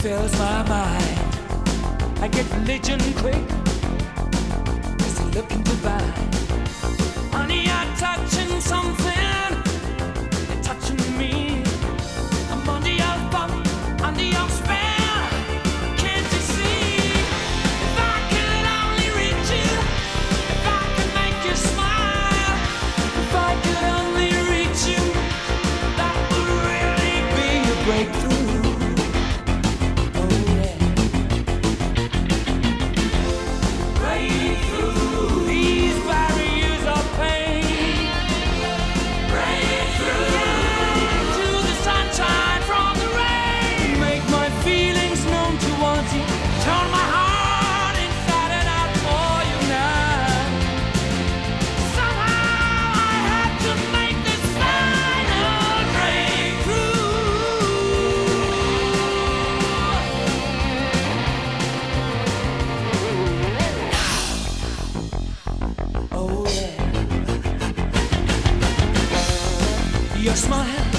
fills my mind. I get religion quick, it's looking divine. Honey, you're touching something, you're touching me. I'm under your thumb, under your spell. Can't you see? If I could only reach you, if I could make you smile, if I could only reach you, that would really be a breakthrough. Your smile